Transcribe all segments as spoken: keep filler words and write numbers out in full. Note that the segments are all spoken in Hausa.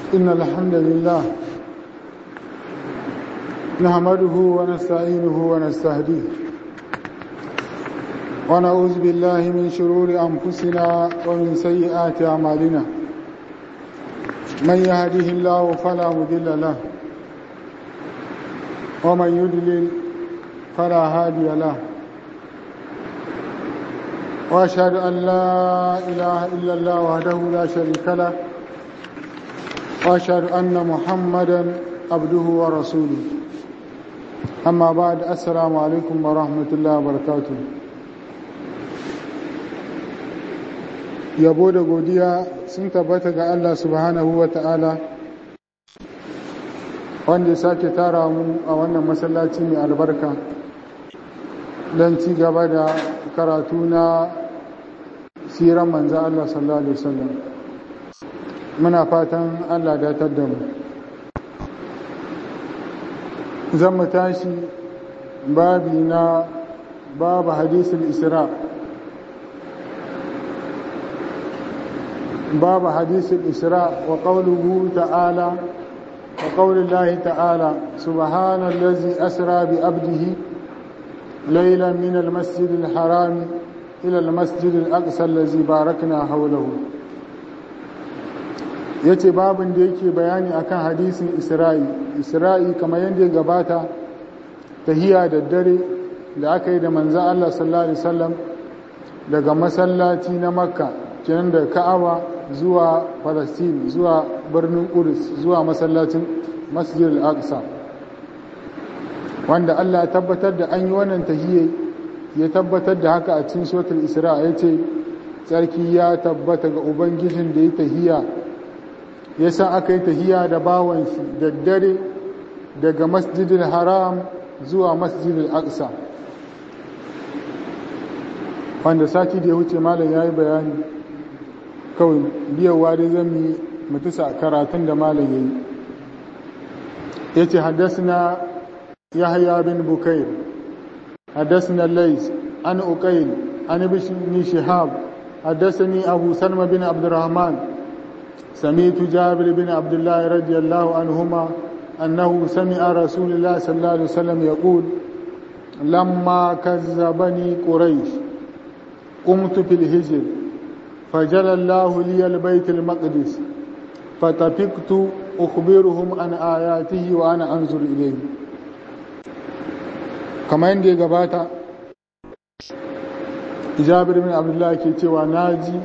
إن الحمد لله نحمده ونستعينه ونستهديه ونعوذ بالله من شرور أنفسنا ومن سيئات أعمالنا من يهده الله فلا مضل له ومن يضلل فلا هادي له وأشهد أن لا إله إلا الله وحده لا شريك له وأشهد أن محمدا عبده ورسوله أما بعد السلام عليكم ورحمة الله وبركاته yabo da godiya sun tabbata ga Allah subhanahu wa ta'ala wanda ya sake tara mu a wannan masallaci mai albarka don ci gaba da karatu na siran manzan Allah sallallahu Alaihi wasallam muna fatan Allah datar da mu zan mu tashi babi na babu hadisul isra باب حديث الإسراء وقوله تعالى وقول الله تعالى سبحان الذي أسرى بأبده ليلا من المسجد الحرام إلى المسجد الأقصى الذي باركنا حوله yace babin da yake bayani akan hadisin Isra'i Isra'i kamar yadda ya gabata tahiya da dare da aka yi da manzon Allah sallallahu alaihi wasallam daga masallaci na Makka kenan da Ka'aba zuwa Palestine zuwa birnin Qudus zuwa masallacin Masjid al-Aqsa wanda Allah ya tabbatar da an yi wannan tahiyya ya tabbatar da haka a cikin suratul Isra yace sarki ya tabbata ga ubangijin da ya tahiyya yasa aka yi tahiyya da bawan shi da dare daga Masjid al-Haram zuwa Masjid al-Aqsa wanda sati da ya wuce malam yayi bayani kawai biyawa dai zan yi mutusa karatun da malam yayi yace haddathana yahya bin bukair haddathana lays an uqayl an ibn shihab haddathani abu salma bin abdurrahman sami'tu jabir bin abdullah radiyallahu anhuma annahu sami'a rasulullah sallallahu alaihi wasallam yaqul lamma kazzabani quraish qumtu fil hijr فجل الله لي البيت المقدس فتفقت أخبرهم عن آياته وأنا أنظر إليه كما يندي قباتا جابر بن عبد الله كي تيوى ناجي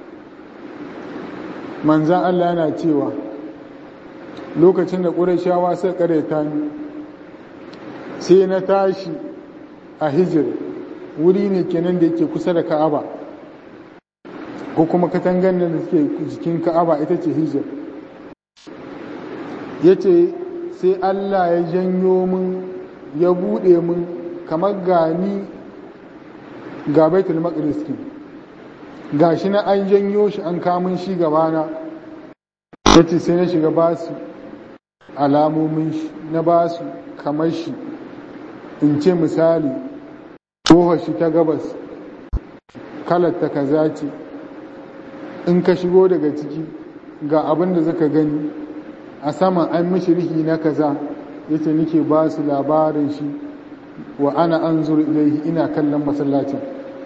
منزان الله أنا تيوى lokacin da ƙurashawa sai ƙareta ni sai na tashi a hijir wuri ne kenan da yake kusa da ka'aba ko kuma katangan da suke jikin ka'aba ita ce hijir ya ce sai Allah ya janyo mun ya buɗe mun kamar gani ga baitul maqdis ga shi na an janyo shi an kamun shi gabana ya ce sai na shiga basu alamomin shi na basu kamar shi in ce misali tsohon shi ta gabas kalar ta kaza ce in ka shigo daga ciki ga abin da zaka gani a saman an mishi rihi na kaza yace nike ba su labarin shi wa ana anzur ilaihi ina kallon masallacin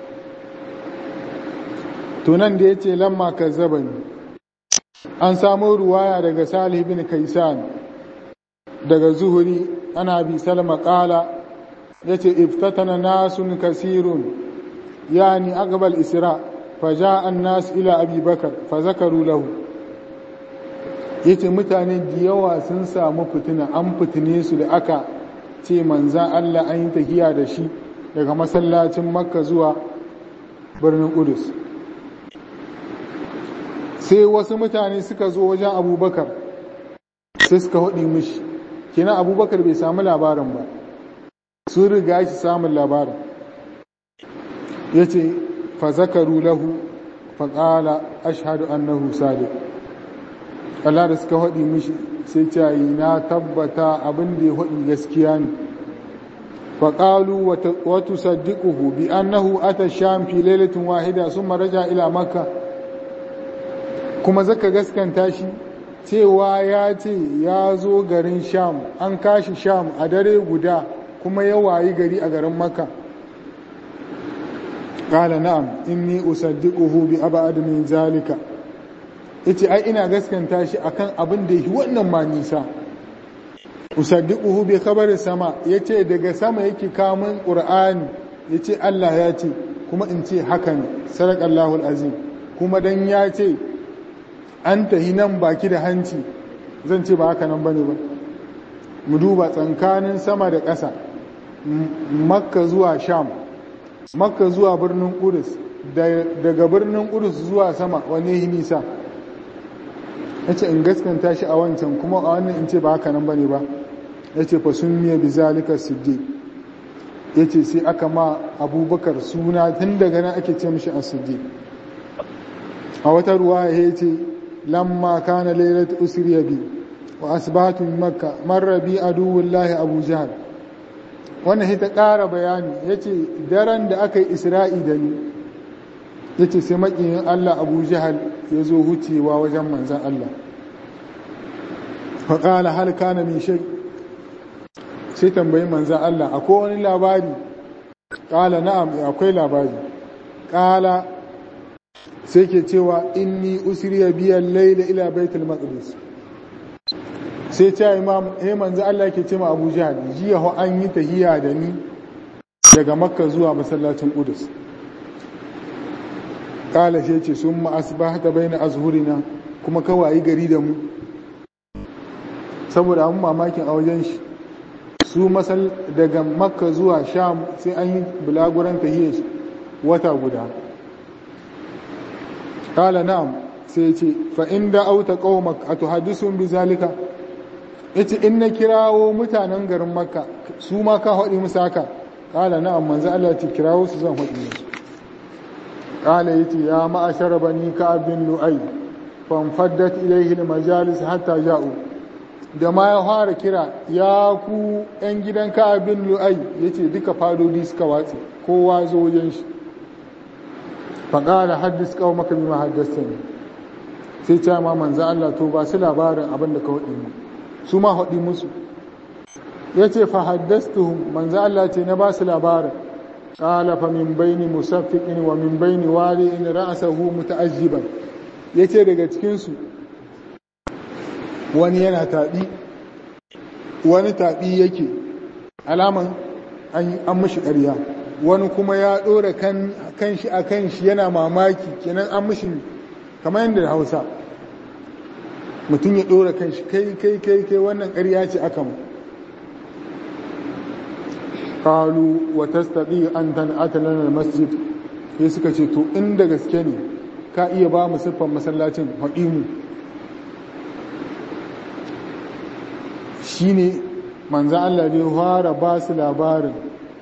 to nan da yace lamma kazzabani an samu ruwaya daga Salih bin Kaysan daga Zuhri ana bi Salma qala yace iftatana nasun kasirun yani aqbal isra فجاء الناس إلى أبي بكر فذكروا له yace mutane da yawa sun samu fitina an fitine su da aka ce manzan Allah an yi tahiya da shi daga masallacin Makka zuwa birnin Qudus sai wasu mutane suka zo wajen Abubakar sai suka hudi mishi kina Abubakar bai samu labarin ba sun riga shi samun labarin yace فذكروا له فقال أشهد أنه صادق Allah da suka haɗi mishi sai ce na tabbata abin da ya haɗi gaskiya ne faƙalu wata saddiƙuhu bi annahu ata sham fi lailatin wahida sun maraja ila makka kuma zaka gaskanta shi cewa ya ce ya zo garin sham an kashi sham a dare guda kuma ya wayi gari a garin makka qala na'am inni usaddiquhu bi ab'ad min zalika yace ai ina gaskanta shi akan abin da yake wannan ma nisa usaddiquhu bi khabari sama yace daga sama yake kamun qur'ani yace Allah ya ce kuma in ce haka ne sadaqallahu alazim kuma dan ya ce an tahi nan baki da hanci zan ce ba haka nan bane ba mu duba tsankanin sama da ƙasa makka zuwa sham makka zuwa birnin qudus daga birnin qudus zuwa sama wane nisa yace in gaskanta shi a wancan kuma a wannan in ce ba haka nan bane ba yace fa sunniya bizalika siddiq yace sai aka ma abubakar suna tun daga nan ake ce mishi as-siddiq a wata ruwaya yace lamma kana lailatu usriya bi wa asbahatu min makka marra bi aduwullahi abu jahl wannan sai ta ƙara bayani yace daren da aka yi isra'i da ni yace sai makiyin Allah abu jahl ya zo hucewa wajen manzon Allah fa qala hal kana min shay sai tambayi manzon Allah akwai wani labari qala na'am akwai labari qala sai ke cewa inni usriya biyan laila ila baitul maqdis sai ce imam eh manzo Allah yake ce ma Abu Jahl jiya ho an yi tahiya da ni daga Makka zuwa masallacin Qudus kala sai ce summa asbahta baina azhurina kuma kawai gari da mu saboda an mamakin a wajen shi su masal daga Makka zuwa Sham sai an yi bulaguran tahiyya wata guda قال نعم سيتي فإن دعوت قومك أتحدثهم بذلك yace in na kirawo mutanen garin makka su ma ka haɗi musu haka ƙala na'am manzo Allah ya kirawo su zan haɗi musu ƙala yace ya ma'ashara bani ka'ab bin lu'ay fanfaddat ilayhi al-majalis hatta ja'u da ma ya fara kira ya ku ɗan gidan ka'ab bin lu'ay yace duka fadodi suka watsi kowa zo wajen shi faƙala haddis kawo maka bima haddasta ne sai ce ma manzan Allah to ba su labarin abin da ka haɗi mu su ma haɗi musu ya ce fa haddastuhum manzan Allah ce na ba su labarin ƙala fa min baini musaffiqin wa min baini wali'in ra'sahu muta'ajjiban ya ce daga cikinsu wani yana taɓi wani taɓi yake alaman an mashi ƙarya wani kuma ya ɗora kan shi a kan shi yana mamaki kenan an mishi kamar yadda hausa mutum ya ɗora kan shi kai kai kai kai wannan ƙarya ce aka mu ƙalu wa tastaɗi an tan'ata lana masjid sai suka ce to inda gaske ne ka iya ba mu siffan masallacin haɗi mu shine manzo Allah ne fara ba su labarin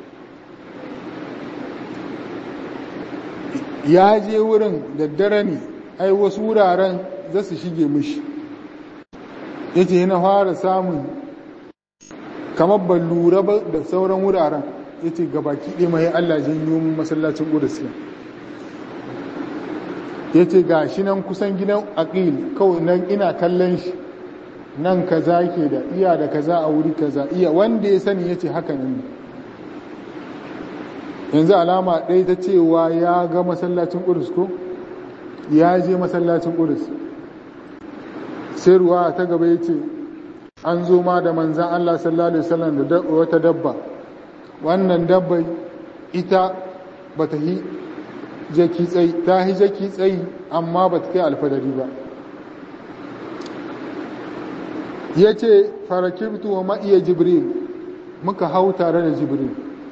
ya je wurin daddare ne ai wasu wuraren za su shige mishi ya ce yana fara samun kamar ban lura ba da sauran wuraren ya ce gabaki ɗaya mai Allah janyo mun masallacin ƙudus ya ce ga shi nan kusan gidan aƙil kawai nan ina kallon shi nan kaza ke da iya da kaza a wuri kaza iya wanda ya sani ya ce haka nan yanzu alama ɗaya ta cewa ya ga masallacin ƙudus ko ya je masallacin ƙudus sai ruwa ta gaba ya ce an zo ma da manzan Allah sallallahu Alaihi wasallam da wata dabba wannan dabbai ita ba ta yi jaki tsayi ta yi jaki tsayi amma ba ta kai alfadari ba ya ce farakibtu wa ma'iya jibril muka hau tare da jibril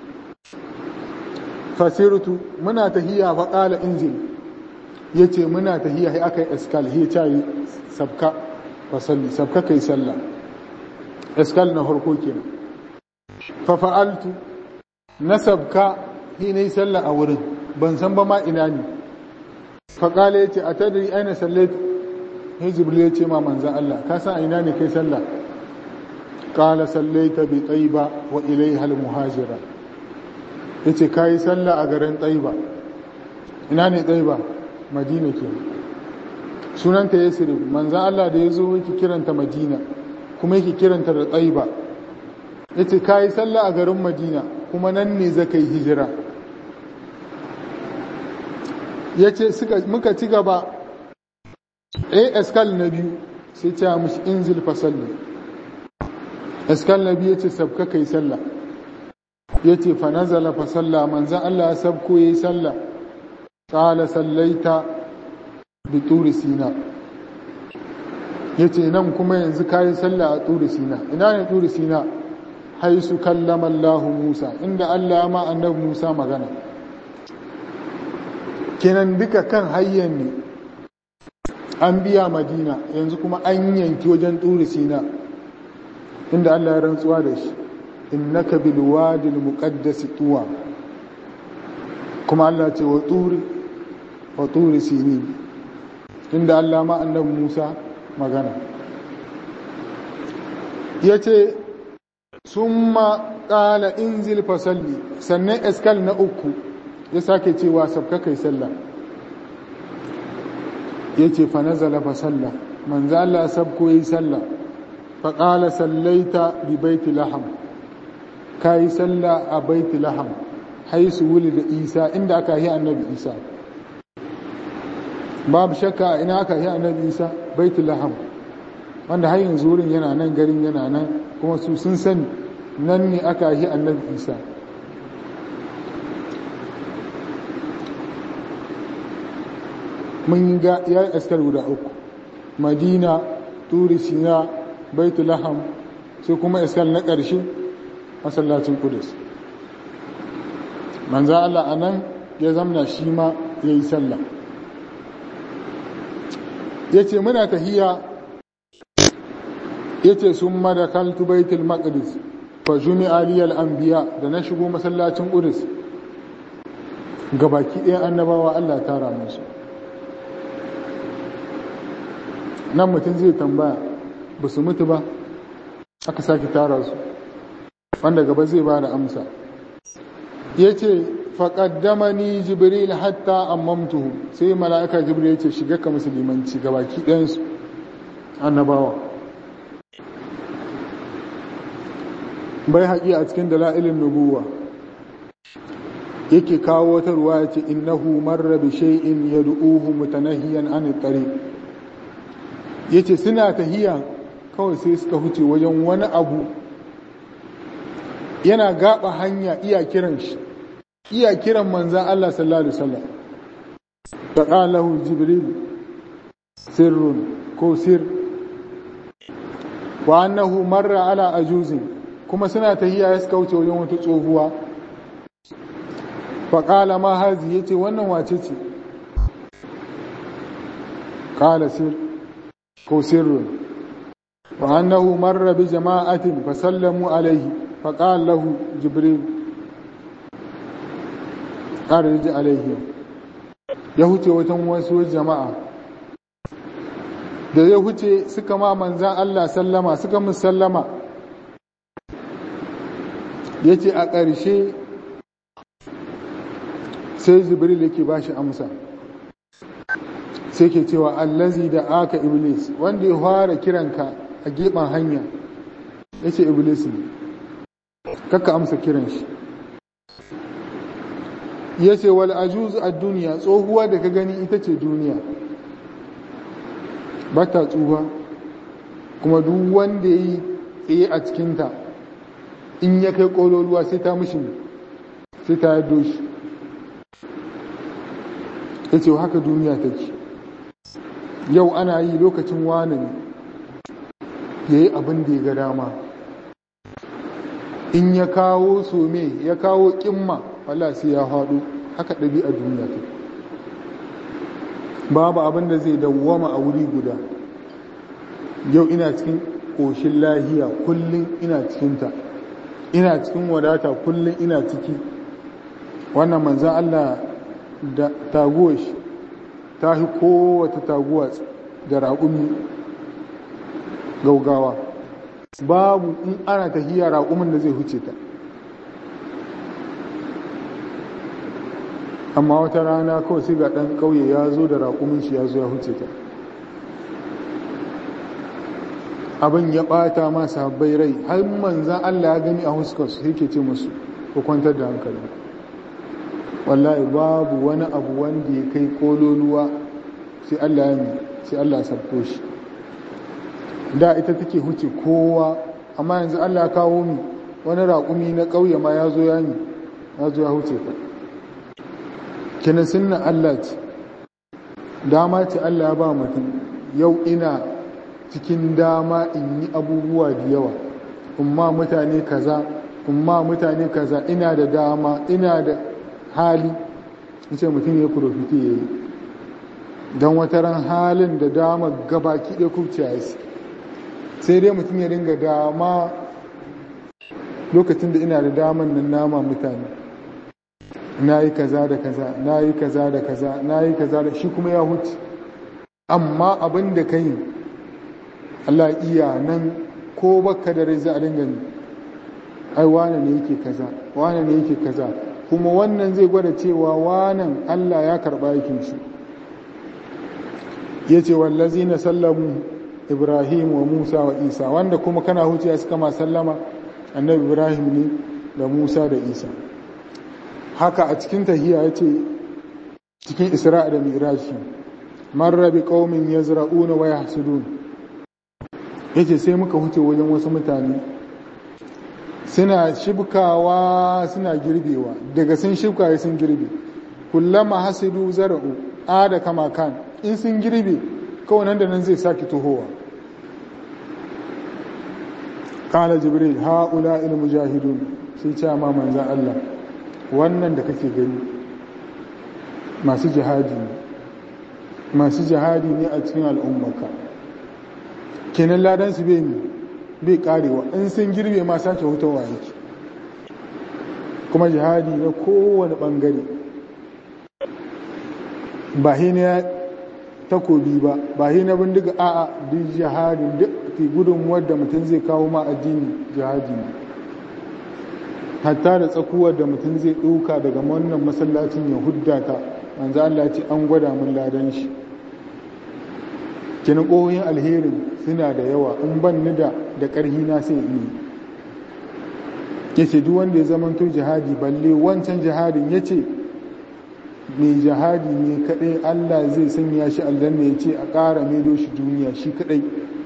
fasirtu muna tahiya fa qala injil yace muna tahiya sai akai iskal hi tayi sabka fa salli sabka kai salla iskal na harko kenan fa fa'altu nasabka hi ne salla a wurin ban san ba ma ina ne fa qala yace atadri aina sallaitu hi jibril yace ma manzon Allah ka san ina ne kai salla qala sallaita bi tayba wa ilayha al muhajira ya ce ka yi sallah a garin ɗaiba ina ne ɗaiba madina ke sunanta Yasrib. Manzan Allah da ya zo yake kiranta Madina kuma yake kiranta da Taiba, yace kai sallah a garin Madina kuma nan ne zaka yi hijira. Yace suka muka ci gaba, eh eskal na biyu sai ta mushi inzil fa salli. Eskal na biyu yace sabka kai sallah, yace fa nazala fa salla. Manzan Allah ya sabko yayi sallah. Qala sallaita bi turi sina, yace nan kuma yanzu kayi sallah a turi sina. Ina ne turi sina? Haisu kallama Allah Musa, inda Allah ma annabi Musa magana. Kenan duka kan hayyan ne an biya Madina, yanzu kuma an yanki wajen turi sina inda Allah ya rantsuwa da shi, innaka bil wadi al muqaddas tuwa. kuma Allah ce wa turi wa turi sini, inda Allah ma annabi Musa magana. Yace summa qala inzil fasalli, sannan eskal na uku ya sake cewa sabka kai sallah. Yace fa nazala fa salla, manzo Allah sabko yi sallah. Fa qala sallaita bi baiti laham, kai sallah a baiti laham haisu wulida Isa, inda aka yi annabi Isa. Babu shakka ina aka yi annabi Isa, baiti laham, wanda har yanzu wurin yana nan, garin yana nan, kuma su sun sani nan ne aka yi annabi Isa. Mun ga ya yi askar guda uku: Madina, Turi Sina, Baitu Laham, sai kuma askar na ƙarshe masallacin Kudus. Manzo Allah anan ya zamna shi ma yayi sallah. Yace muna tahiya, yace summa dakaltu Baitul Maqdis fa jumi'a liyal anbiya, da na shigo masallacin Kudus gabaki ɗayan annabawa Allah ta tara musu. Nan mutum zai tambaya, ba su mutu ba aka sake tara su? Wanda gaba zai ba da amsa. Ya ce faƙaddamani Jibril hatta ammamtuhu, sai mala'ika Jibril ya ce shiga ka musulmanci gabaki ɗayansu annabawa. Bai haƙi a cikin dala'ilin nubuwa yake kawo wata ruwa ya ce innahu marra bi shay'in yad'uhu mutanahiyan an at-tariq. Yace suna tahiya kawai sai suka huce wajen wani abu yana gaba hanya, iya kiran shi, iya kiran manzan Allah sallallahu alaihi wasallam. Faqalahu Jibril sirrun ko sir, wa annahu marra ala ajuzin, kuma suna tahiya suka wuce wajen wata tsohuwa. Faqala ma hazi, yace wannan wace ce? Qala sir ko sirrun, wa annahu marra bi jama'atin fa sallamu alaihi, fa qala lahu Jibril arji alaihi. Ya huce watan wasu jama'a, da ya huce suka ma manzan Allah sallama, suka musallama. Yace a ƙarshe sai Jibril yake bashi amsa, sai ke cewa allazi da aka iblis, wanda ya fara kiranka a gefen hanya, ya ce iblis ne, kakka amsa kiran shi. Ya ce wal ajuzu a duniya, tsohuwa da ka gani ita ce duniya, ba ta tsuha, kuma duk wanda ya yi tsaye a cikinta in ya kai ƙololuwa sai ta mishi, sai ta yaddo shi. Ya ce haka duniya take. Yau ana yi lokacin wane ne ya yi abin da ya ga dama, in ya kawo some ya kawo ƙimma wala sai ya haɗu. Haka ɗabi'a duniya ta, babu abin da zai dawwama a wuri guda. Yau ina cikin ƙoshin lahiya, kullum ina cikinta, ina cikin wadata, kullum ina ciki. Wannan manzan Allah da taguwar shi ta fi kowata taguwa da raƙumi gaugawa, babu in ana tahiya raƙumin da zai huce ta. Amma wata rana kawai sai ga ɗan ƙauye ya zo da raƙumin shi ya zo ya huce ta. abin ya bata ma sahabbai rai har manzan Allah ya gani a huskarsu sai ke ce musu ku kwantar da hankali, wallahi babu wani abu wanda ya kai kololuwa sai Allah ya mi sai Allah ya sabko shi. Da ita take huce kowa, amma yanzu Allah ya kawo mi wani raƙumi na ƙauye ma ya zo ya mi ya zo ya huce ka. Kina sunna Allah ce, dama ce Allah ya ba mutum, yau ina cikin dama in yi abubuwa da yawa, umma mutane kaza umma mutane kaza, ina da dama ina da hali, ce mutum ya profiti ya yi don wataran halin da dama gabaki ɗaya kubce ya yi. Sai dai mutum ya ringa dama lokacin da ina da daman nan nama mutane, na yi kaza da kaza na yi kaza da kaza na yi kaza da shi kuma ya huce. Amma abin da ka yi Allah iya nan, ko baka da rai za a dinga ni ai wane ne yake kaza wane ne yake kaza, kuma wannan zai gwada cewa wanan Allah ya karba yakin shi. yace wallazina sallamu Ibrahim wa Musa wa Isa, wanda kuma kana huciya suka ma sallama annabi Ibrahim ne da Musa da Isa. Haka a cikin tahiyya yace cikin Isra'a da Mi'raj, marra bi qaumin yazra'una wa yahsudun, yace sai muka huce wajen wasu mutane suna shibkawa suna girbewa, daga sun shibkaye sun girbe, kullama hasidu zara'u ada kama kan, in sun girbe kawai nan da nan zai saki tohowa. Kala Jibril haula il mujahidun, sai ce ma manzan Allah wannan da kake gani masu jihadi ne masu jihadi ne a cikin al'ummaka, kenan ladan su bai bai karewa, in sun girbe ma sake hutawa yake. Kuma jihadi na kowane bangare, ba hina takobi ba ba hina bindiga, a'a duk jihadin duk gudun wadda mutum zai kawo ma addini jihadi ne. Hatta da tsakuwar da mutum zai ɗauka daga wannan masallacin ya hudda ta, manzo Allah ce an gwada mun ladan shi. Kin koyin alherin suna da yawa, in ban ni da da ƙarhi na sai yi. Yace duk wanda ya zamanto jihadi, balle wancan jihadin yace mai jihadi ne kadai Allah zai sanya shi aljanna, yace a ƙara maido shi duniya shi kadai,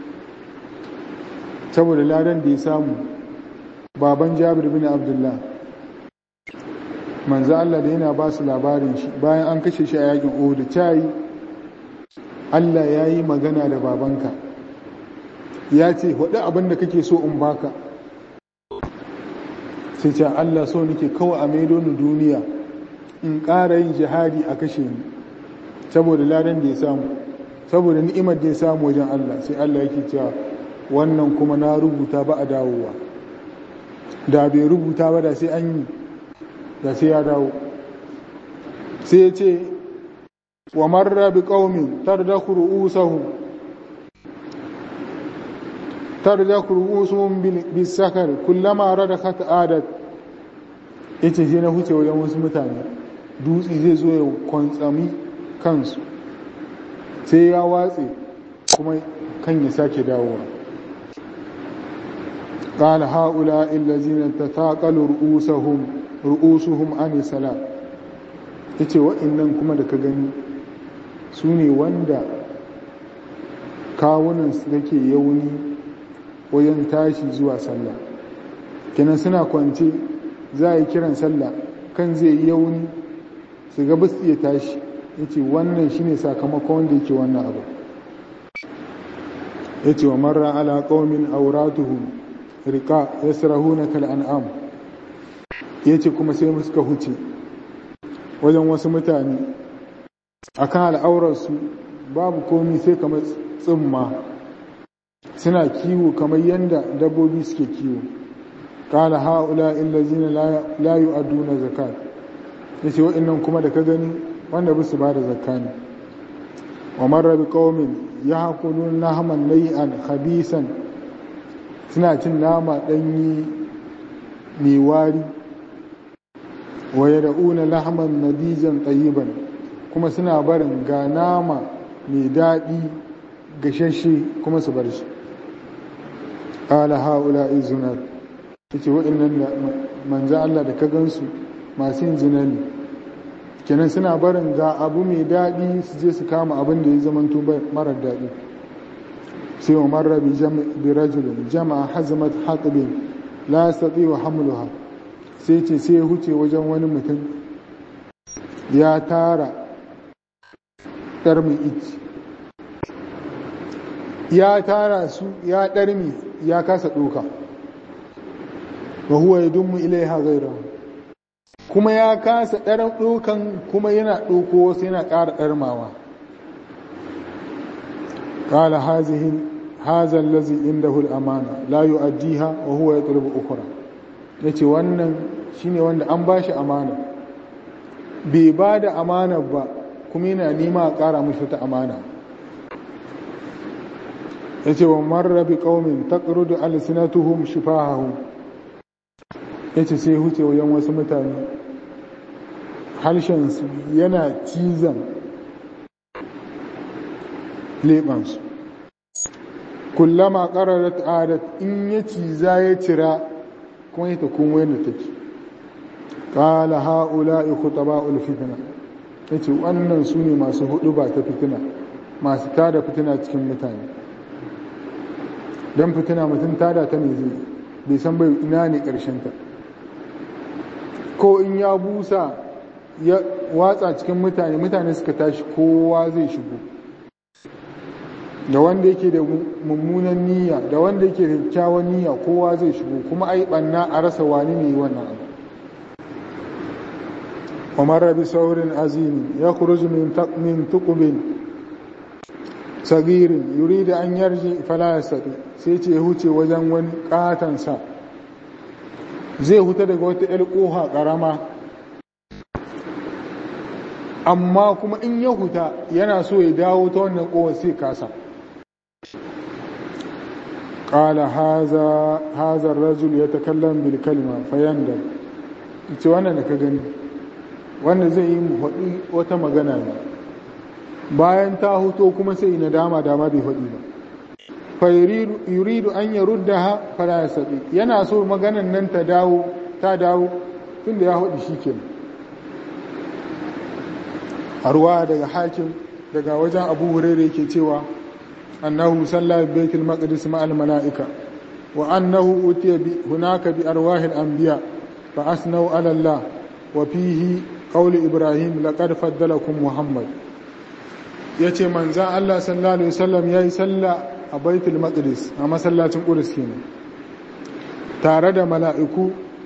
saboda ladan da ya samu. Baban Jabir bin Abdullah, manzo Allah da yana ba su labarin shi bayan an kashe shi a yakin Uhud, tayi Allah ya yi magana da babanka ya ce waɗi abin da kake so in baka, sai ce Allah so nake kawai a maido ni duniya in ƙara yin jihadi a kashe ni, saboda ladan da ya samu, saboda ni'imar da ya samu wajen Allah. Sai Allah yake cewa wannan kuma na rubuta ba a dawowa, da bai rubuta ba da sai an yi, da sai ya dawo. Sai ya ce wa marra bi qaumin tardaku ru'usahum tardaku ru'usuhum bis sakar kullama radakat adat, yace sai na huce wajen wasu mutane, dutse zai zo ya kwantsami kansu sai ya watse kuma kan ya sake dawowa. قال هؤلاء الذين تثاقلوا رؤوسهم رؤوسهم عن الصلاة، yace wa'annan kuma da ka gani su ne wanda kawunan su yake yauni wajen tashi zuwa sallah, kenan suna kwance za a yi kiran sallah kan zai yi yauni su ga basu iya tashi. Yace wannan shine sakamakon wanda yake wannan abu. Yace wa marra ala qaumin awratuhum rika yasrahuna kal an'am, yace kuma sai mu suka huce wajen wasu mutane akan al'aurarsu babu komai sai kamar tsimma, suna kiwo kamar yanda dabbobi suke kiwo. Qala haula illazina la yu'aduna zakat, yace wa'annan kuma da ka gani wanda ba su ba da zakka ne. Wa marra bi qaumin ya'kuluna lahman lay'an khabisan, suna cin nama ɗanyi mai wari. Wa yad'una lahman nadijan tayyiban, kuma suna barin ga nama mai daɗi gashashe kuma su bar shi. qala haula izunat yace wa'annan da manzo Allah da ka gansu masu yin zina ne kenan suna barin ga abu mai daɗi su je su kama abin da ya zamanto marar daɗi sai umar rabi bi rajulin jama'a hazamat haqbin la yastati wa hamluha sai ce sai ya huce wajen wani mutum ya tara ɗarmi ici ya tara su ya ɗarmi ya kasa ɗoka wa huwa yadummu ilaiha ghayrahu kuma ya kasa ɗaran ɗokan kuma yana ɗoko wasu yana ƙara ɗarmawa qala hazihi hadha allazi indahu al-amana la yu'addiha wa huwa yatlubu ukhra yace wannan shine wanda an bashi amana bai bada amana ba kuma yana nema a ƙara mishi ta amana yace wa marra bi qaumin taqrudu alsinatuhum shifahahum yace sai huce wajen wasu mutane harshen su yana cizon lebansu kullama qararat adat in ya ciza ya cira kuma ita kuma yadda take qala haula'i khutaba'ul fitna yace wannan su ne masu hudu ba ta fitina masu tada fitina cikin mutane dan fitina mutum tada ta ne zai bai san bai ina ne karshen ta ko in ya busa ya watsa cikin mutane mutane suka tashi kowa zai shigo da wanda yake da mummunan niyya da wanda yake da kyakkyawan niyya kowa zai shigo kuma ai banna a rasa wani ne wannan abu Umar bi saurin azim ya khuruju min min tuqbin sagir yuridu an yarji fala yastati sai ce ya huce wajen wani katan sa zai huta daga wata ƴar koha karama amma kuma in ya huta yana so ya dawo ta wannan kowa sai kasa قال هذا هذا الرجل يتكلم بالكلمه فيندم ce wannan da ka gani wanda zai yi faɗi wata magana ne bayan ta huto kuma sai na dama dama bai faɗi ba fa yuridu an yaruddaha fala yasbi yana so maganan nan ta dawo ta dawo tunda ya faɗi shikenan arwa daga hakim daga wajen Abu Hurairah yake cewa أنه صلى ببيت المقدس مع الملائكة وأنه أتي هناك بأرواح الأنبياء فأثنوا على الله وفيه قول إبراهيم لقد فضلكم محمد yace manzan Allah sallallahu alaihi wasallam yayi sallah a Baitul Maqdis a masallacin Qudus kenan tare da mala'iku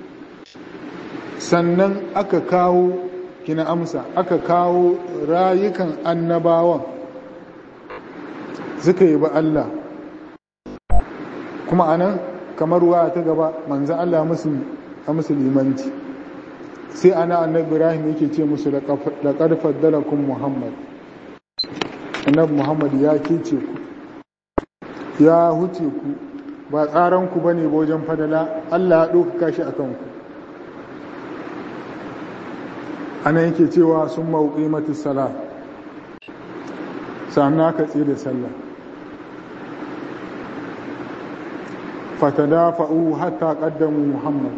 sannan aka kawo kina amsa aka kawo rayukan annabawan suka yi ba Allah kuma anan kamar ruwa ta gaba manzan Allah a musulmanci sai ana annabi Ibrahim yake ce musu laqad faddalakum Muhammad annabi Muhammad ya kece ku ya huce ku ba tsaran ku bane ba wajen fadala Allah ya dauka shi akan ku ana yake cewa sun mauqimatis salat sannan ka tsire sallah fatadafa'u hatta qaddamu Muhammad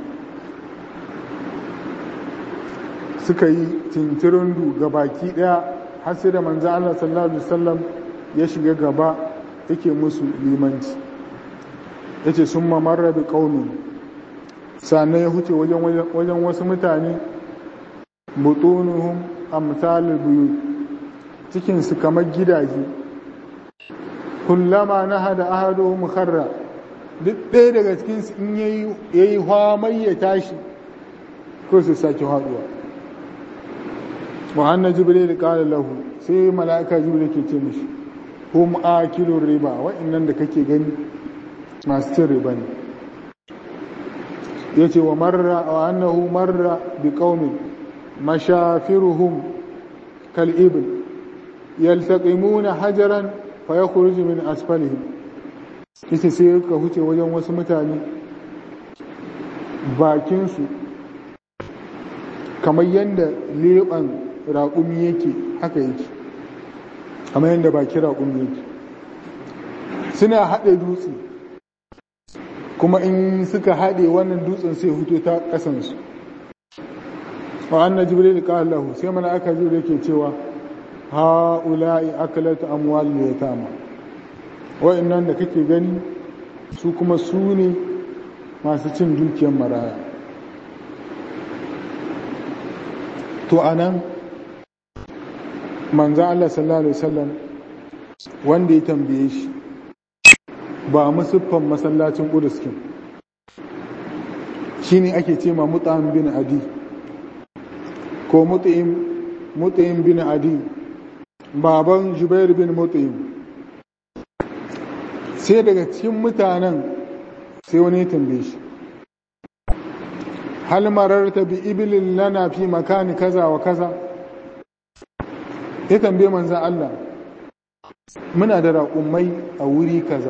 suka yi tintirundu ga baki daya har sai da manzo Allah sallallahu alaihi wasallam ya shiga gaba yake musu limanci yace summa marra bi qaumin sannan ya huce wajen wajen wasu mutane butunuhum amsalul buyut cikin su kamar gidaje kullama nahada ahaduhum kharra duk ɗaya daga cikinsu in ya yi hwamai ya tashi ko su sake haɗuwa muhannan jibril ƙala lahu sai mala'ika jibril ke ce mishi hum akilun riba wa'annan da kake gani masu cin riba ne ya ce wa marra wa annahu marra bi qaumin mashafiruhum kal ibn yaltaqimuna hajaran fa yakhruju min asfalihim ita sai ka huce wajen wasu mutane bakinsu kamar yadda leɓen raƙumi yake haka yake kamar yadda bakin raƙumi yake suna haɗe dutse kuma in suka haɗe wannan dutsen sai huto ta ƙasansu. wa anna jibril qala lahu, sai mana aka jibril yake cewa ha'ula'i akalat amwal yatama, wa'annan da kake gani su kuma su ne masu cin dukiyar maraya. to anan manzo Allah sallallahu alaihi wasallam wanda ya tambaye shi ba musuffan masallacin Qudus kin shine ake ce ma Mut'im bin Adi ko Mut'im Mut'im bin Adi baban Jubair bin Mut'im. sai daga cikin mutanen sai wani ya tambaye shi hal mararta bi ibilin lana fi makani kaza wa kaza, ya tambaye manzan Allah muna da raƙumai a wuri kaza,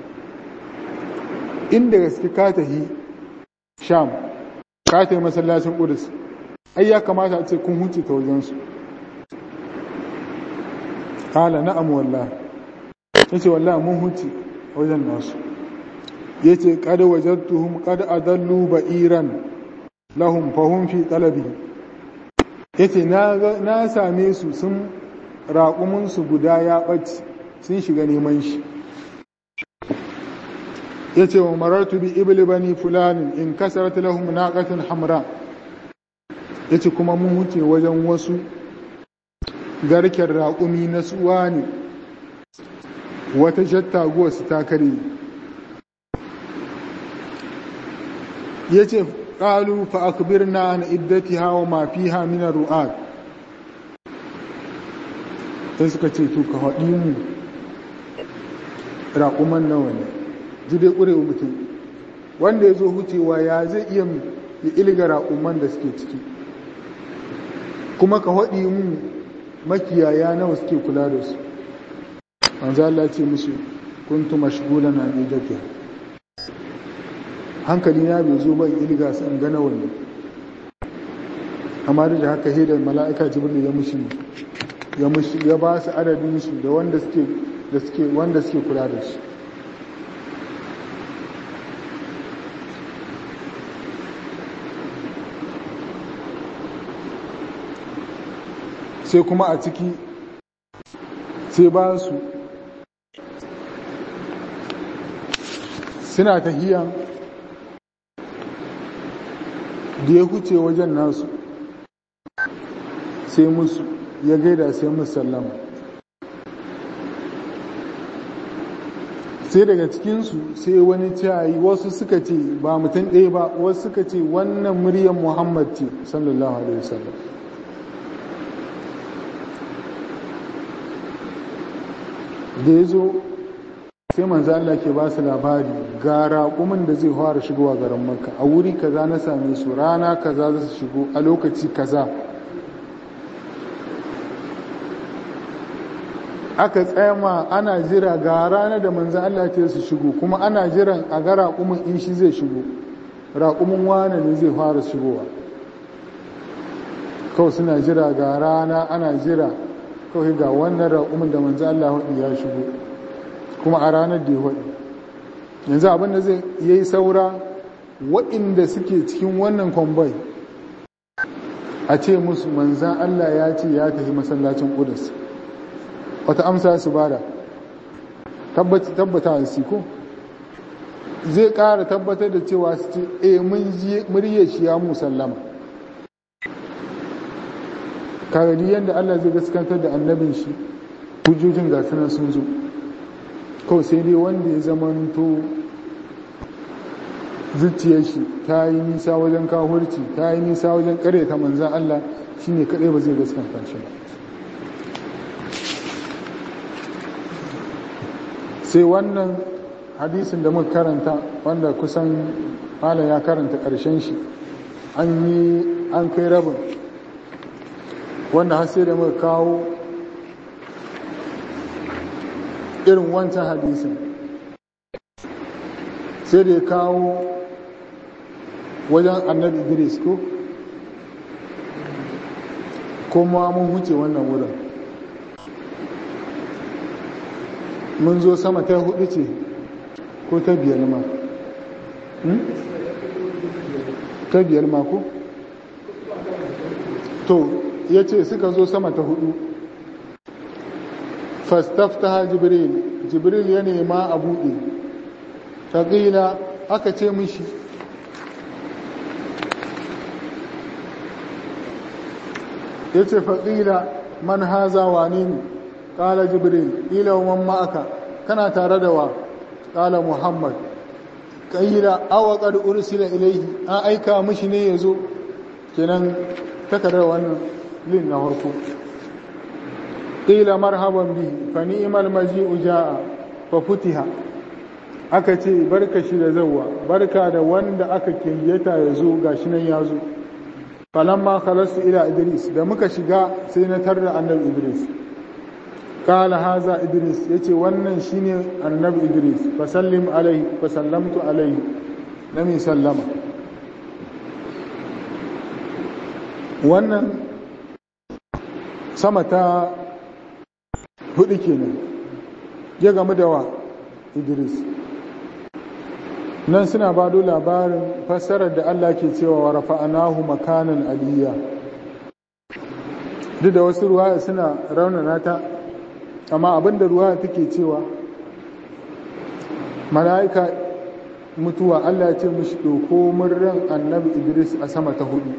inda gaske ka tahi Sham ka tahi masallacin Qudus, ai ya kamata a ce kun huce ta wajensu. kala na'am wallahi, yace wallahi mun huce wajen nasu. yace qad wajadtuhum qad adallu ba'iran lahum fahum fi talabi, yace na na same su sun raƙumin su guda ya ɓaci sun shiga neman shi. yace wa marartu bi ibli bani fulani in kasarat lahum naqatun hamra, yace kuma mun wuce wajen wasu garken raƙumi na suwa ne, wata jattaguwa su ta kare. yace qalu fa akbirna an iddatiha wa ma fiha min ar-ru'at, sai suka ce to ka haɗi mu raƙuman nawa ne, ji dai ƙurewa mutum wanda ya zo hucewa ya zai iya ya ilga raƙuman da suke ciki, kuma ka haɗi mu makiyaya nawa suke kula da su. manzo Allah ce musu kuntu mashghulan an iddatiha, hankali na bai zo ban ilga su in gana wani, amma da haka hidar mala'ika jibril ya mushi ya mushi ya ba su adadin su da wanda suke da suke wanda suke kula da shi. sai kuma a ciki sai ba su suna tahiya da ya huce wajen nasu sai musu ya gaida sai musu sallama. sai daga cikinsu sai wani ciyayi wasu suka ce ba mutum ɗaya ba, wasu suka ce wannan muryar Muhammad ce sallallahu alaihi wasallam. da ya zo sai manzo Allah ke ba su labari ga raƙumin da zai fara shigowa garin Makka, a wuri kaza na same su, rana kaza za su shigo a lokaci kaza. aka tsayama ana jira ga rana da manzo Allah ce su shigo, kuma ana jiran a ga raƙumin in shi zai shigo, raƙumin wane ne zai fara shigowa. kawai suna jira ga rana ana jira kawai ga wannan raƙumin da manzo Allah hudu ya shigo, kuma a ranar da ya hudu. yanzu abinda zai yi saura waɗanda suke cikin wannan kwambai a ce musu manzan Allah ya ce ya tafi masallacin Qudus, wata amsa su bada tabbata su ko zai ƙara tabbatar da cewa su ce e mun ji muryar shi ya musallama. kagadi yadda Allah zai gaskantar da annabin shi, hujjojin gasunan sun zo, kawai sai dai wanda ya zamanto zuciyar shi ta yi nisa wajen kafirci, ta yi nisa wajen kare ta manzan Allah, shi ne kaɗai ba zai gaskanta shi ba. sai wannan hadisin da muka karanta wanda kusan malam ya karanta ƙarshen shi an yi an kai rabin, wanda har sai da muka kawo irin wancan hadisin, sai da ya kawo wajen annabi Idris ko kuma mun huce wannan wurin, mun zo sama ta hudu ce ko ta biyar ma ta biyar mako to ya ce suka zo sama ta hudu fastaftaha jibril jibril ya nema a buɗe taƙila aka ce mishi ya ce faƙila man haza wane ne ƙala jibril ƙila wa man ma'aka kana tare da wa ƙala muhammad ƙila awa ƙar ursila ilaihi an aika mishi ne ya zo kenan takardar wannan lin na harko ƙila marhaban bi fa ni'mal maji'u ja'a fa futiha aka ce barka shi da zawwa barka da wanda aka kiyyata ya zo gashi nan ya zo falamma khalasu ila idris da muka shiga sai na tarda annabi idris qala haza idris yace wannan shine annabi idris fa sallim alaihi fa sallamtu alaihi nami sallama wannan sama ta hudu kenan ya gamu da wa idris nan suna bado labarin fassarar da Allah ke cewa wa rafa'anahu makanan aliyya duk da wasu ruwaya suna raunana ta amma abinda ruwaya take cewa mala'ika mutuwa Allah ya ce mushi doko murran annabi Idris a sama ta hudu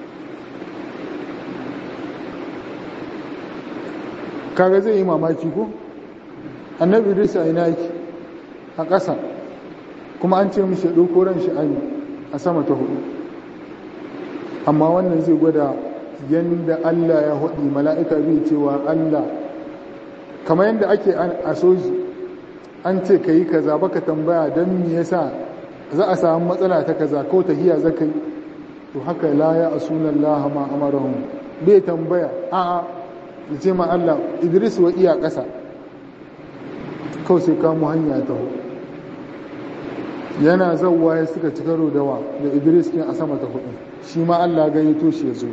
kaga zai yi mamaki ko annabi Idris a ina yake a ƙasa kuma an ce mishi ɗauko ran shi a sama ta hudu amma wannan zai gwada yadda Allah ya haɗi mala'ika zai cewa Allah kamar yadda ake a soji an ce ka yi kaza baka tambaya don me yasa za a samu matsala ta kaza ko tahiya za ka yi to haka la ya asunan laha ma amarahun bai tambaya a'a ya ce ma Allah Idris wa iya ƙasa kawai sai kamo hanya ta hudu yana zauwa ya suka ci karo da wa da Idris kin a sama ta hudu shi ma Allah gayyato shi ya zo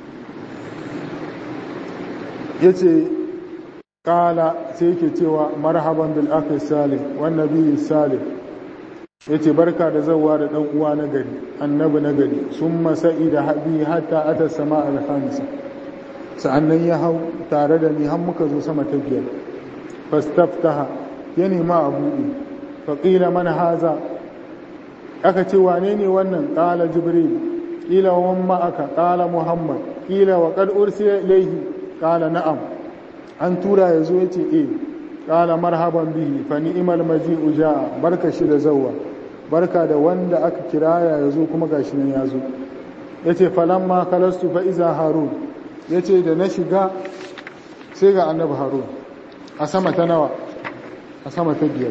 yace kala sai yake cewa marhaban bil akhi salih wan nabiy salih yace barka da zauwa da dan uwa na gari annabi na gari summa sa'ida habi hatta ata sama al khamisa sa'annan ya hau tare da ni har muka zo sama ta biyar fastaftaha ya nema abu faqila man haza aka ce wane ne wannan ƙala jibril ƙila wa ma'aka ƙala muhammad ƙila wa ƙad ursila ilaihi ƙala na'am an tura ya zo ya ce e ƙala marhaban bihi fa ni'mal maji'u ja'a barka shi da zawwa barka da wanda aka kiraya ya zo kuma gashi nan ya zo ya ce falamma kalastu fa iza harun ya ce da na shiga sai ga annabi harun a sama ta nawa a sama ta biyar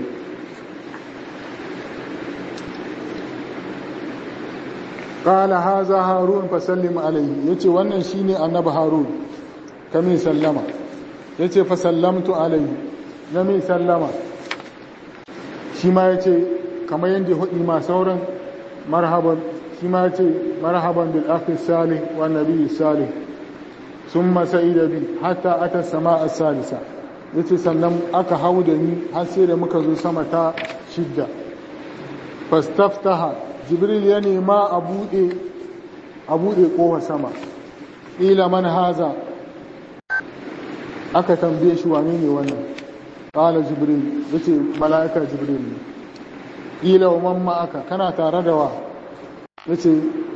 qala haza harun fa sallim alayhi yace wannan shine annabi harun kame sallama yace fa sallamtu alayhi nami sallama shi ma yace kamar yanda hudi ma sauran marhaban shi ma yace marhaban bil akhi salih wa nabiy salih thumma sa'ida bi hatta ata samaa as-salisa yace sannan aka hauda ni har sai da muka zo sama ta shidda fastaftaha jibril ya nema a buɗe a buɗe ƙofa sama ƙila man haza aka tambaye shi wane ne wannan ƙala jibril ya ce mala'ika jibril ne ƙila wa man ma'aka kana tare da wa ya ce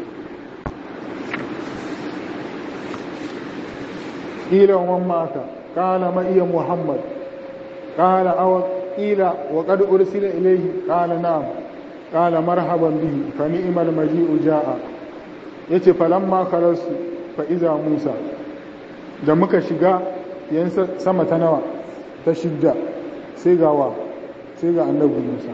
ƙila wa man ma'aka ƙala ma'iya muhammad ƙala awa ƙila wa ƙad ursila ilaihi ƙala na'am قال مرحبا به فنعم المجيء جاء yace falamma khalasu fa iza Musa da muka shiga yan sama ta nawa ta shidda sai ga wa sai ga annabi Musa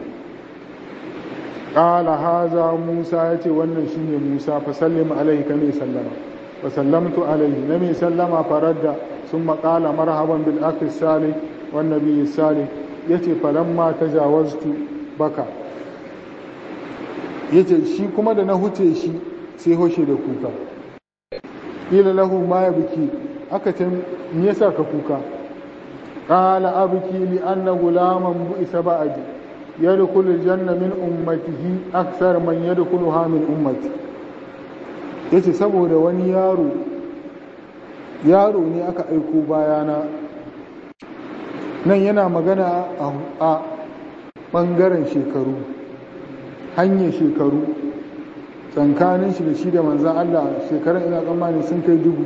qala haza Musa yace wannan shine Musa fa sallim alaihi kame sallama fa sallamtu alaihi nami sallama faradda thumma qala marhaban bil akhi salih wan nabiy salih yace falamma tajawaztu baka yace shi kuma da na huce shi sai hoshe da kuka ila lahu ma yabki aka ce me yasa ka kuka qala abki li anna gulaman bu'isa ba'di yadkhulu janna min ummatihi akthar man yadkhuluha min ummati yace saboda wani yaro yaro ne aka aiko bayana nan yana magana a ɓangaren shekaru hanyar shekaru tsakanin shi da shi da manzan Allah shekarun ina tsammani sun kai dubu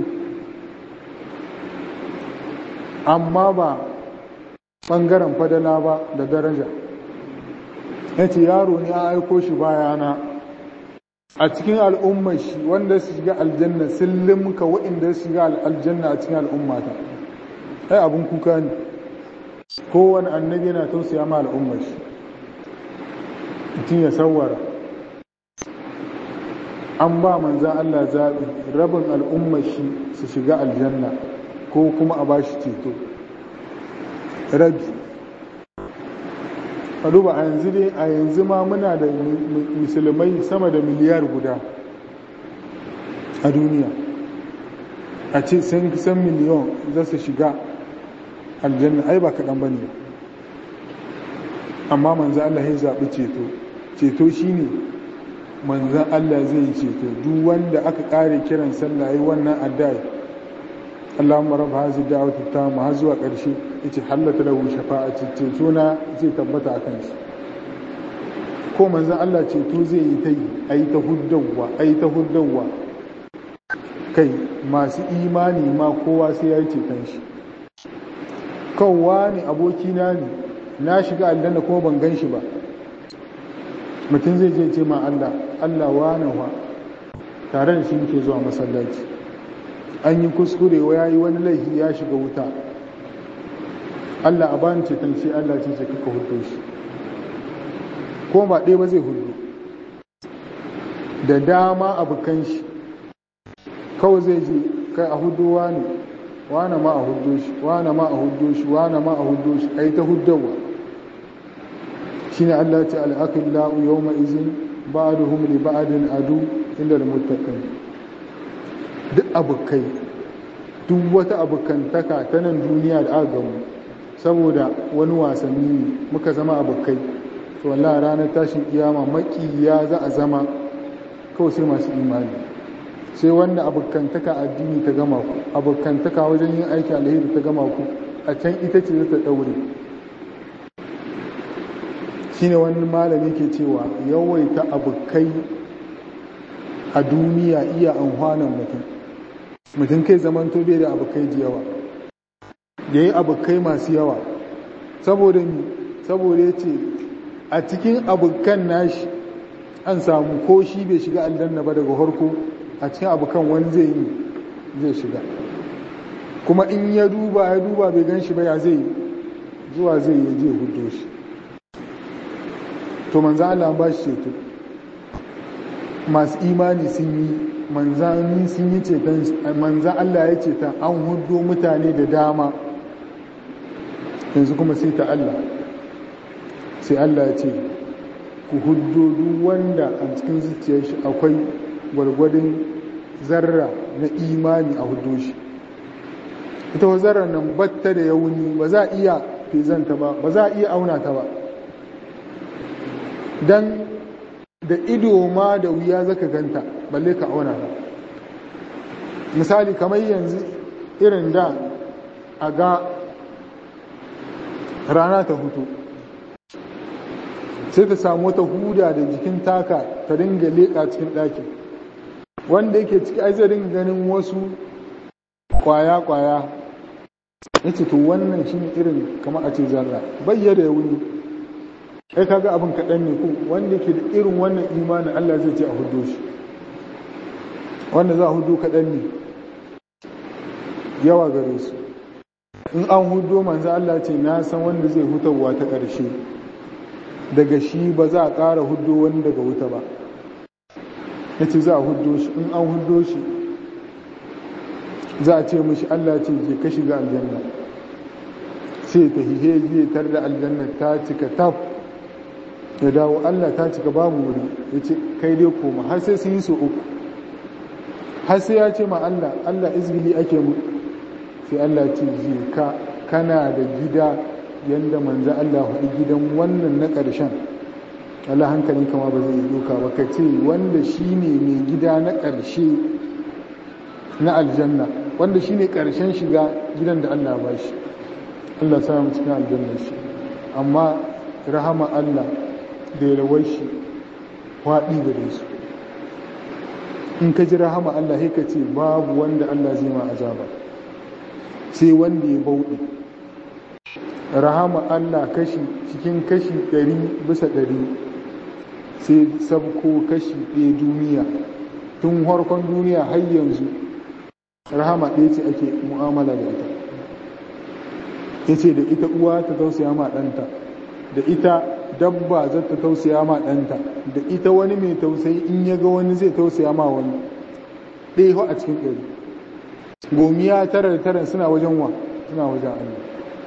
amma ba ɓangaren fadala ba da daraja ya ce yaro ne a aiko shi bayana a cikin al'ummar shi wanda su shiga aljanna sun limka waɗanda su shiga aljanna a cikin al'ummata ai abin kuka ne kowane annabi yana tausaya ma al'ummar shi mutum ya sawara an ba manzan Allah zaɓi rabin al'ummar shi su shiga aljanna ko kuma a ba shi ceto rabi a duba a yanzu dai a yanzu ma muna da musulmai sama da miliyar guda a duniya a ce sun kusan miliyon za su shiga aljanna ai ba kaɗan ba ne amma manzan Allah ya zaɓi ceto ceto shine manzan Allah zai yi ceto duk wanda aka ƙare kiran sallah yi wannan addai Allahumma rabb hazi da'wati tamma har zuwa ƙarshe yace hallata lahu shafa'ati ceto na zai tabbata akan shi ko manzan Allah ceto zai yi ta yi ai ta huddawa ai ta huddawa kai masu imani ma kowa sai ya yi ceton shi kawwa ne abokina ne na shiga aljanna kuma ban gan shi ba mutum zai je ce ma Allah Allah wane wa tare da shi muke zuwa masallaci an yi kuskure wa yayi wani laifi ya shiga wuta Allah a bani ceton shi Allah ce ce kaka hudo shi ko ba ɗaya ba zai hudu da dama abokan shi kawai zai je kai a hudowa ne wane ma a hudo shi wane ma a hudo shi wane ma a hudo shi ai ta hudowa shine Allah ta al-aqillahu yawma izin ba'duhum li ba'din adu illa al-muttaqin duk abukai duk wata abukantaka ta nan duniya da aka gamu saboda wani wasanni muka zama abukai to wallahi ranar tashin kiyama makiya za a zama kawai sai masu imani sai wanda abokantaka addini ta gama ku abokantaka wajen yin aiki alheri ta gama ku a can ita ce za ta daure shine wani malami ke cewa yawaita abokai a duniya iya amfanin mutum mutum kai zaman tobe da abokai da yawa ya yi abokai masu yawa saboda ni saboda ya ce a cikin abokan nashi an samu ko shi bai shiga aljanna ba daga harko a cikin abokan wani zai yi zai shiga kuma in ya duba ya duba bai gan shi ba ya zai zuwa zai yi je hudo shi to manzan Allah ba shi ceto masu imani sun yi manzanni sun yi ceton manzan Allah ya ceta an hudo mutane da dama yanzu kuma sai ta Allah sai Allah ya ce ku hudo duk wanda a cikin zuciyar shi akwai gwargwadon zarra na imani a hudo shi ita wa zarra nan batta da yauni ba za a iya fezanta ba ba za a iya auna ta ba dan da ido ma da wuya zaka ganta balle ka auna ba misali kamar yanzu irin da a ga rana ta hutu sai ta samu wata huda da jikin taka ta dinga leƙa cikin ɗakin wanda yake ciki ai zai dinga ganin wasu kwaya-kwaya ya ce to wannan shi irin kamar a ce zarra bayyada ya wuni ai kaga abin kaɗan ne ko wanda ke da irin wannan imanin Allah zai ce a hudu shi wanda za a hudu kaɗan ne yawa gare su in an hudu manzo Allah ce na san wanda zai hutawa ta ƙarshe daga shi ba za a ƙara hudu wani daga wuta ba ya ce za a hudu shi in an hudu shi za a ce mashi Allah ce je ka shiga aljanna sai ta hihe tar da aljanna ta cika taf ya dawo Allah ta cika babu wuri ya ce kai dai koma har sai sun yi so uku har sai ya ce ma Allah Allah izgili ake mu sai Allah ce je ka kana da gida yanda manzo Allah hudu gidan wannan na ƙarshen Allah hankalin kama ba zai doka ba ka ce wanda shi ne mai gida na ƙarshe na aljanna, wanda shi ne ƙarshen shiga gidan da Allah ba shi, Allah sa mu cikin aljannar shi, amma rahama Allah da yalwar shi faɗi gare su. In ka ji rahama Allah sai ka ce babu wanda Allah zai ma azaba sai wanda ya bauɗe. Rahama Allah kashi cikin kashi ɗari bisa ɗari sai sabko kashi ɗaya duniya, tun harkon duniya har yanzu rahama ɗaya ce ake mu'amala da ita. Ya ce da ita uwa ta tausaya ma ɗanta, da ita dabba za ta tausaya ma ɗanta, da ita wani mai tausayi in ya ga wani zai tausaya ma wani, ɗaya a cikin ɗari. Gomiya tara da tara suna wajen wa suna wajen Allah,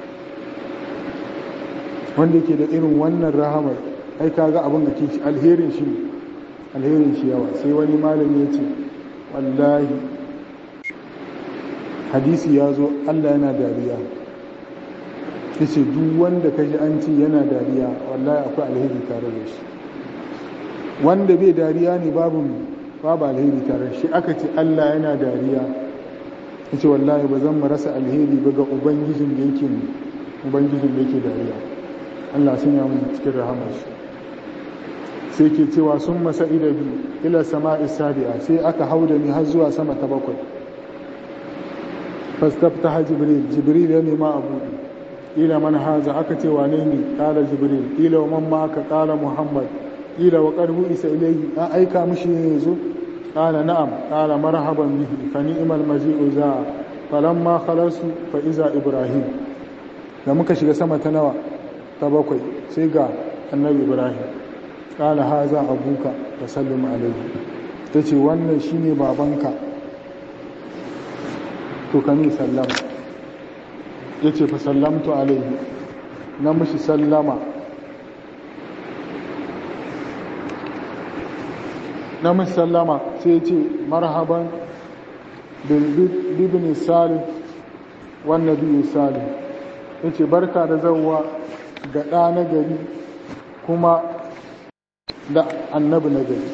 wanda ke da irin wannan rahamar. Ai ka ga abin da ke shi alherin shi alherin shi yawa. Sai wani malami ya ce wallahi hadisi ya zo Allah yana dariya. Ya ce duk wanda ka ji an ce yana dariya wallahi akwai alheri tare da shi, wanda bai dariya ne babu babu alheri tare da shi. Aka ce Allah yana dariya, ya ce wallahi ba zan rasa alheri ba ga ubangijin da yake ubangijin da yake dariya. Allah sun yamu cikin rahamar shi. Sai ke cewa sun masa idabi ila sama'i sabi'a, sai aka hauda ni har zuwa sama ta bakwai. Fastaftaha jibril, jibril ya nema abu ila man haza, aka ce wane ne? Kala jibril. Ila wa man ma'aka? Kala muhammad. Ila wa qad isa ilayhi, an aika mishi ne yazo? Kala na'am. Kala marhaban bihi fa ni'mal maji'u za. Falamma khalasu fa iza ibrahim. Da muka shiga sama ta nawa? Ta bakwai. Sai ga annabi ibrahim. Kala haza abuka fa sallim alayhi. Tace wannan shine babanka, to kani sallama. Ya ce fa sallamtu alaihi, na mishi sallama, na mishi sallama. Sai ya ce marhaban bibini salim wannan biyu salim. Ya ce barka da zauwa ga ɗa na gari kuma da annabi na gari.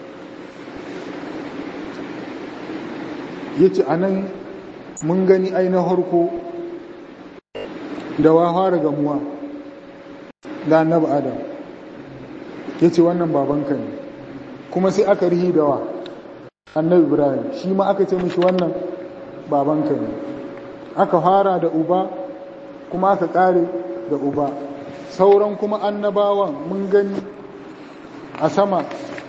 Ya ce a nan mun gani ainihin harko da wa fara gamuwa da annabi adam. Ya ce wannan babanka ne, kuma sai aka rihi da wa annabi ibrahim, shi ma aka ce mishi wannan babanka ne. Aka fara da uba kuma aka kare da uba. Sauran kuma annabawan mun gani a sama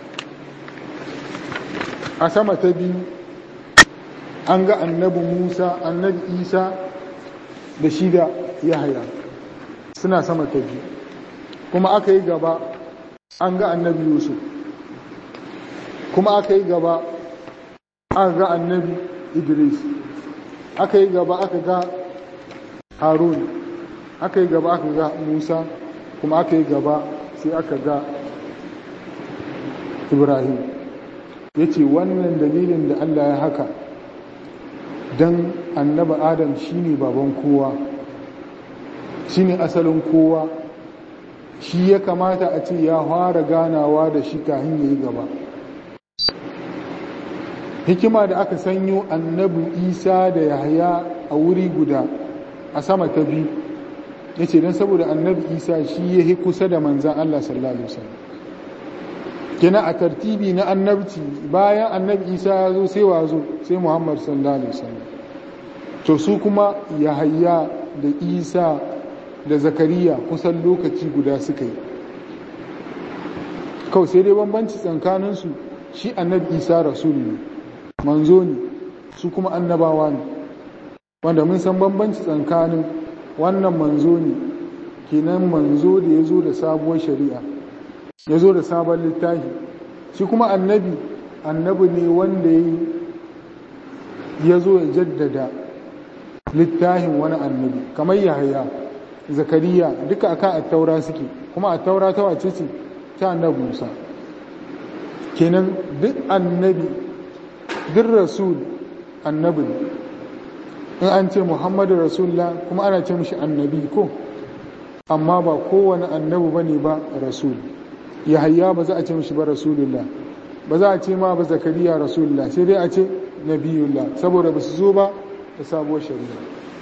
a sama ta biyu an ga annabi musa, annabi isa da shi da yahaya suna sama ta biyu. Kuma aka yi gaba an ga annabi yusuf, kuma aka yi gaba aka ga annabi idris, aka yi gaba aka ga harun, aka yi gaba aka ga musa, kuma aka yi gaba sai aka ga ibrahim. Ya ce wannan dalilin da Allah ya haka don annabi adam shine baban kowa, shine asalin kowa, shi ya kamata a ce ya fara ganawa da shi kafin ya yi gaba. Hikima da aka sanyo annabi isa da yahaya a wuri guda a sama ta biyu, ya ce don saboda annabi isa shi ya yi kusa da manzan Allah sallallahu Alaihi wasallam. Kina a tartibi na annabci bayan annabi isa ya zo sai wa zo sai muhammad sallallahu Alaihi wasallam. To su kuma yahaya da isa da zakariya kusan lokaci guda suka yi, kawai sai dai bambanci tsakaninsu, shi annabi isa rasul ne, manzo ne, su kuma annabawa ne, wanda mun san bambanci tsakanin wannan manzo ne kenan manzo da ya zo da sabuwar shari'a, ya zo da sabon littafi. Shi kuma annabi annabi ne wanda ya zo ya jaddada littafin wani annabi, kamar yahaya, zakariya, duka akan attaura suke, kuma attaura ta wace ce? Ta annabi musa. Kenan duk annabi, duk rasul annabi ne. In an ce muhammadu rasulullah kuma ana ce mishi annabi ko, amma ba kowane annabi bane ba rasul. yahaya ba za a ce mishi ba rasulullah, ba za a ce ma ba zakariya rasulullah, sai dai a ce nabiyullah, saboda ba su zo ba da sabuwar shari'a.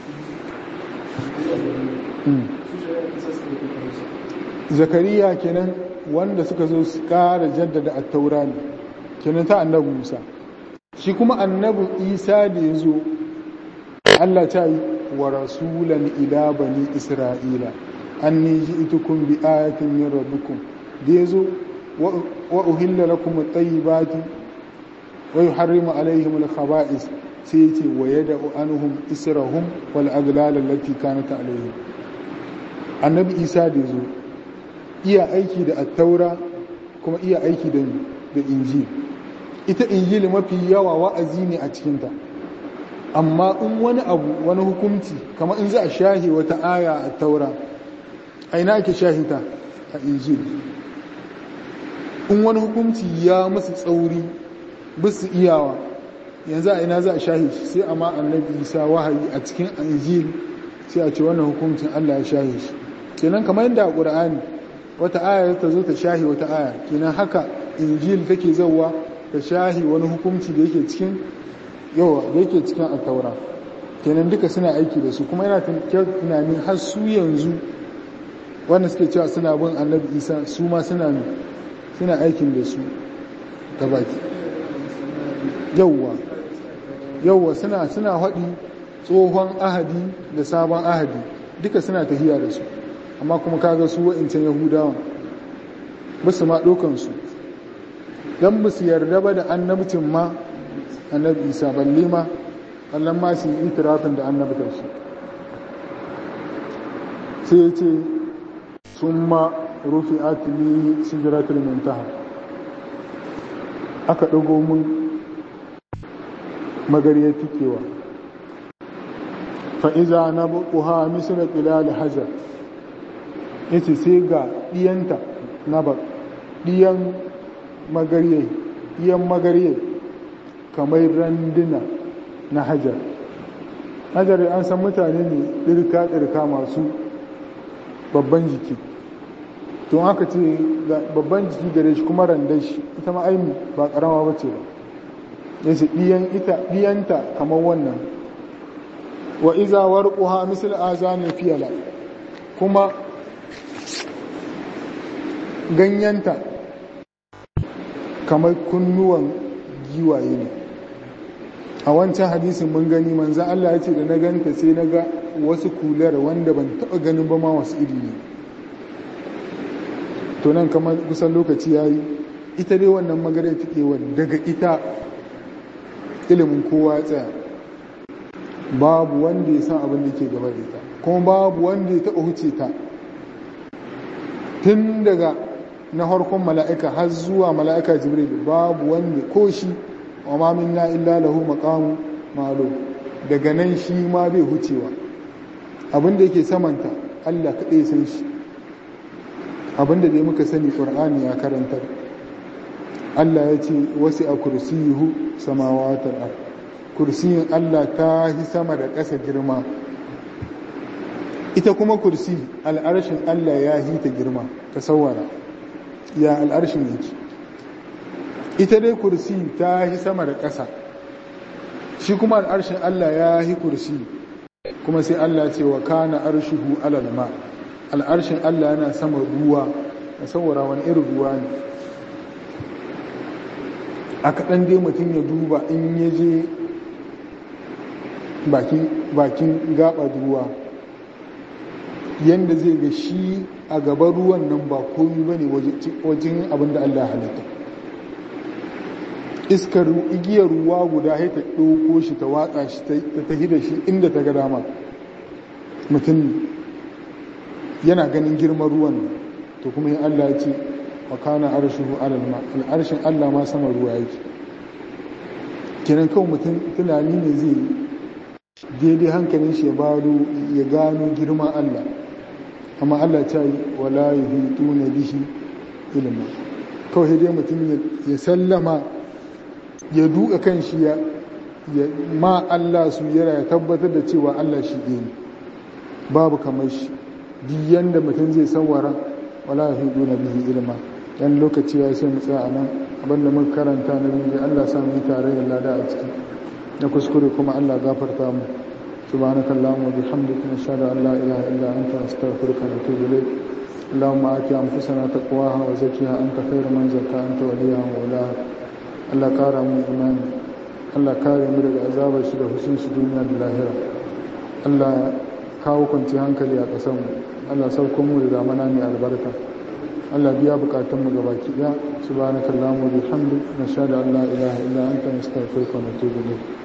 Zakariya kenan wanda suka zo su ƙara jaddada attaura ne, kenan ta annabi Musa. Shi kuma annabi Isa da ya zo, Allah ta yi wa rasulan ila bani Isra'ila, anni ji'tukum bi ayatin min rabbikum, da ya zo wa uhilla lakum at-tayyibati wa yuharrimu alayhim al-khaba'is, sai ya ce wa yada'u anhum israhum wal aghlal allati kanat alayhim. Annabi Isa da ya zo iya aiki da attaura kuma iya aiki da da injil. Ita injil mafi yawa wa'azi ne a cikinta, amma in wani abu wani hukunci kamar in za a shahi wata aya a taura, a ina ake shahita a injil. In wani hukunci ya musu tsauri bisu iyawa, yanzu a ina za a shahi shi, sai amma annabi Isa wahayi a cikin injil, sai a ce wannan hukuncin Allah ya shahi shi. Kenan kamar yadda a Qur'ani wata aya ta zo ta shahi wata aya, kenan haka injil take zauwa ta shahi wani hukunci da yake cikin yawa da yake cikin at-taura. Kenan duka suna aiki da su, kuma yana tunanin har su yanzu wanda suke cewa suna bin annabi Isa, su ma suna suna aikin da su ta baki. Yawwa yawwa suna suna haɗi tsohon ahadi da sabon ahadi, duka suna tafiya da su, amma kuma kaga su wa'incan yahudawan ba su ma ɗaukansu don ba su yarda ba da annabcin ma annabi Isa, balle ma allon ma su yi itirafin da annabtar shi. sai ya ce sun ma rufi atili sijiratul muntaha, aka ɗago mun magariyar tikewa, fa'iza na bukuha misira ƙilal hajar, ya ce sai ga ɗiyanta na ba ɗiyan magariyar ɗiyan magariyar kamar randuna na hajar. Hajar an san mutane ne ɗirka-ɗirka masu babban jiki, tun aka ce babban jiki gare shi kuma randar shi ita ma'aimi ba ƙarama ba ce ba, ya ce ɗiyanta kamar wannan. Wa iza warquha misal azanin fiyala, kuma ganyenta kamar kunnuwan giwaye ne. A wancan hadisin mun gani manzo Allah ya ce da na ganta sai na ga wasu kular wanda ban taɓa ganin ba ma wasu iri ne. To nan kamar kusan lokaci ya yi, ita dai wannan magana ta daga ita ilimin kowa ya tsaya, babu wanda ya san abin da ke gaba da ita, kuma babu wanda ya taɓa huce ta tun daga na harkon mala'ika har zuwa mala'ika jibril, babu wanda ko shi wa ma minna illa lahu maqamu ma'lum, daga nan shi ma bai hucewa. Abin da yake samanta Allah kaɗai san shi, abin da dai muka sani Qur'ani ya karantar. Allah ya ce wasi a kursiyuhu samawatul ard, kursiyin Allah ta yi sama da ƙasa girma. Ita kuma kursi al'arshin Allah ya yi ta girma, ka sawara ya al'arshin yake. Ita dai kursi ta yi sama da ƙasa, shi kuma al'arshin Allah ya yi kursi. Kuma sai Allah ce wa kana arshuhu alal ma, al'arshin Allah yana sama ruwa, ka sawara wani irin ruwa ne. A kaɗan dai mutum ya duba in ya je bakin gaɓar ruwa, yadda zai ga shi a gaban ruwan nan ba komi ba ne wajen abin da Allah halitta. Iskar igiyar ruwa guda ya ta ɗauko shi ta watsa shi ta tafi da shi inda ta ga dama. Mutum yana ganin girman ruwan, to kuma yin Allah ya ce wa kana arshuhu alal ma, al'arshin Allah ma sama ruwa yake. Kenan kawai mutum tunani ne zai daidai hankalin shi ya gano girman Allah, amma Allah ta yi wala yuhituna bihi ilma. Kawai dai mutum ya sallama, ya duka kan shi ya ma Allah su yara, ya tabbatar da cewa Allah shi ne, babu kamar shi. Duk yanda mutum zai sawara wala yuhituna bihi ilma, yan lokaci ya sai mu tsaya a nan abinda muka karanta na biyu Allah sa mu yi tarayyar lada a ciki na kuskure kuma Allah gafarta mu سبحانك اللهم وبحمدك نشهد ان لا اله الا انت نستغفرك ونتوب اليك اللهم آت انفسنا تقواها وزكها انت خير من زكاها انت وليها ومولاها الله كاره mu imani Allah kare mu daga azabar shi da hushin shi duniya da lahira Allah kawo kwanci hankali a ƙasar mu Allah sauko mu da zamana mai albarka Allah biya bukatun mu gabaki daya subhanakallahumma wa bihamdika nashhadu an la ilaha illa anta nastaghfiruka wa natubu ilayk